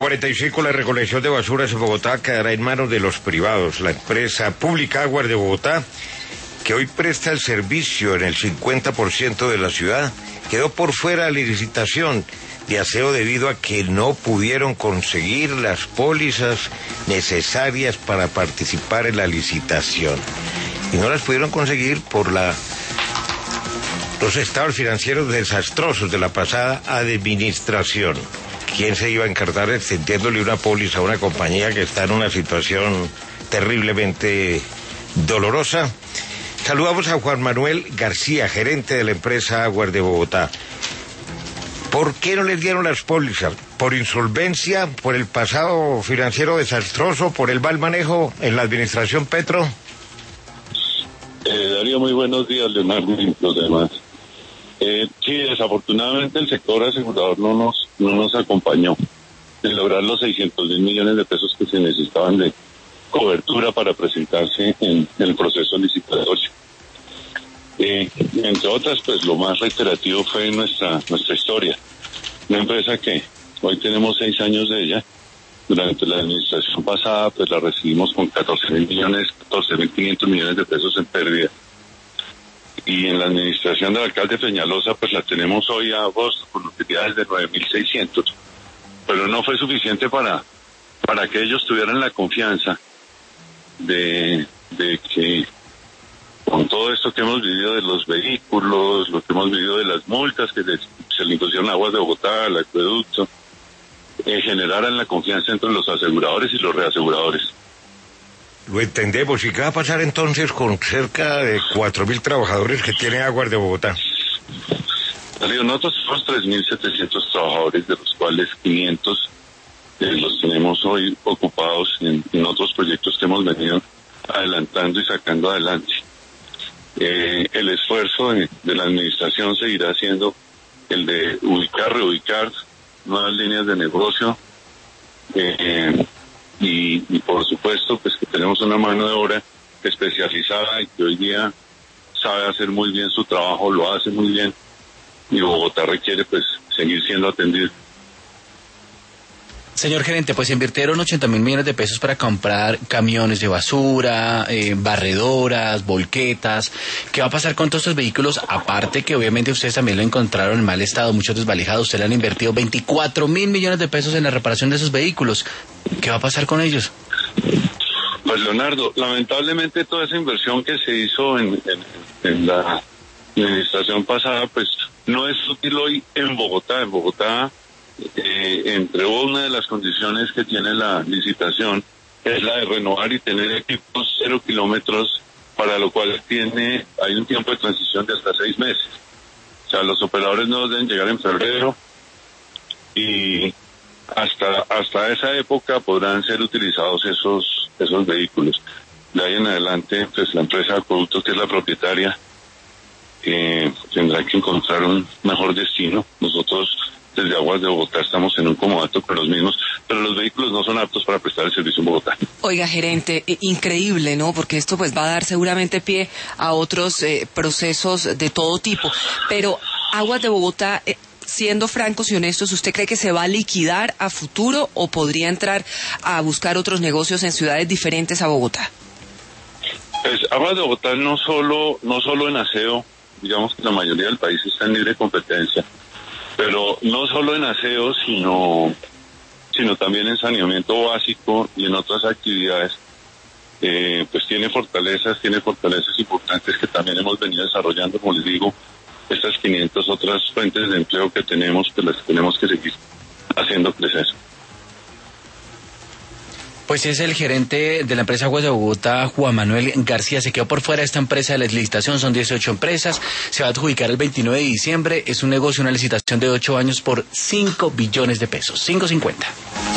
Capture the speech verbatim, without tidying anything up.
cuarenta y cinco, la recolección de basuras en Bogotá quedará en manos de los privados. La empresa pública Aguas de Bogotá, que hoy presta el servicio en el cincuenta por ciento de la ciudad, quedó por fuera de la licitación de aseo debido a que no pudieron conseguir las pólizas necesarias para participar en la licitación. Y no las pudieron conseguir por la los estados financieros desastrosos de la pasada administración. ¿Quién se iba a encargar extendiéndole una póliza a una compañía que está en una situación terriblemente dolorosa? Saludamos a Juan Manuel García, gerente de la empresa Aguas de Bogotá. ¿Por qué no les dieron las pólizas? ¿Por insolvencia? ¿Por el pasado financiero desastroso? ¿Por el mal manejo en la administración Petro? Eh, Darío, muy buenos días, Leonardo y los demás. Eh, sí, desafortunadamente el sector asegurador no nos no nos acompañó en lograr los seiscientos mil millones de pesos que se necesitaban de cobertura para presentarse en, en el proceso licitatorio. Eh, entre otras, pues lo más reiterativo fue nuestra nuestra historia. Una empresa que hoy tenemos seis años de ella. Durante la administración pasada, pues la recibimos con catorce mil millones, catorce mil quinientos millones de pesos en pérdida. Y en la administración del alcalde Peñalosa, pues la tenemos hoy a agosto con utilidades de nueve mil seiscientos. Pero no fue suficiente para, para que ellos tuvieran la confianza de, de que con todo esto que hemos vivido de los vehículos, lo que hemos vivido de las multas que les, se le impusieron a Aguas de Bogotá, al acueducto, eh, generaran la confianza entre los aseguradores y los reaseguradores. Lo entendemos. ¿Y qué va a pasar entonces con cerca de cuatro mil trabajadores que tiene Aguas de Bogotá? Nosotros somos tres mil setecientos trabajadores, de los cuales quinientos eh, los tenemos hoy ocupados en, en otros proyectos que hemos venido adelantando y sacando adelante. Eh, el esfuerzo de, de la administración seguirá siendo el de ubicar, reubicar nuevas líneas de negocio, eh, y, y por supuesto pues que tenemos una mano de obra especializada y que hoy día sabe hacer muy bien su trabajo, lo hace muy bien, y Bogotá requiere pues seguir siendo atendido. Señor gerente, pues invirtieron ochenta mil millones de pesos para comprar camiones de basura, eh, barredoras, volquetas. ¿Qué va a pasar con todos estos vehículos? Aparte que obviamente ustedes también lo encontraron en mal estado, muchos desvalijados. Ustedes le han invertido veinticuatro mil millones de pesos en la reparación de esos vehículos. ¿Qué va a pasar con ellos? Pues Leonardo, lamentablemente toda esa inversión que se hizo en, en, en la administración pasada, pues no es útil hoy en Bogotá. En Bogotá, Eh, entre una de las condiciones que tiene la licitación es la de renovar y tener equipos cero kilómetros, para lo cual tiene hay un tiempo de transición de hasta seis meses. O sea, los operadores no deben llegar en febrero y hasta hasta esa época podrán ser utilizados esos esos vehículos. De ahí en adelante, pues la empresa Acueducto, que es la propietaria, eh, tendrá que encontrar un mejor destino. Nosotros desde Aguas de Bogotá estamos en un comodato con los mismos, pero los vehículos no son aptos para prestar el servicio en Bogotá. Oiga, gerente, eh, increíble, ¿no? Porque esto pues va a dar seguramente pie a otros eh, procesos de todo tipo. Pero Aguas de Bogotá, eh, siendo francos y honestos, ¿usted cree que se va a liquidar a futuro o podría entrar a buscar otros negocios en ciudades diferentes a Bogotá? Pues Aguas de Bogotá no solo, no solo en aseo, digamos que la mayoría del país está en libre competencia, pero no solo en aseo, sino sino también en saneamiento básico y en otras actividades. Eh, pues tiene fortalezas, tiene fortalezas importantes que también hemos venido desarrollando, como les digo, estas quinientas otras fuentes de empleo que tenemos, pues las tenemos que seguir haciendo crecer. Pues es el gerente de la empresa Aguas de Bogotá, Juan Manuel García. Se quedó por fuera de esta empresa de la licitación, son dieciocho empresas, se va a adjudicar el veintinueve de diciembre, es un negocio, una licitación de ocho años por cinco billones de pesos, cinco cincuenta.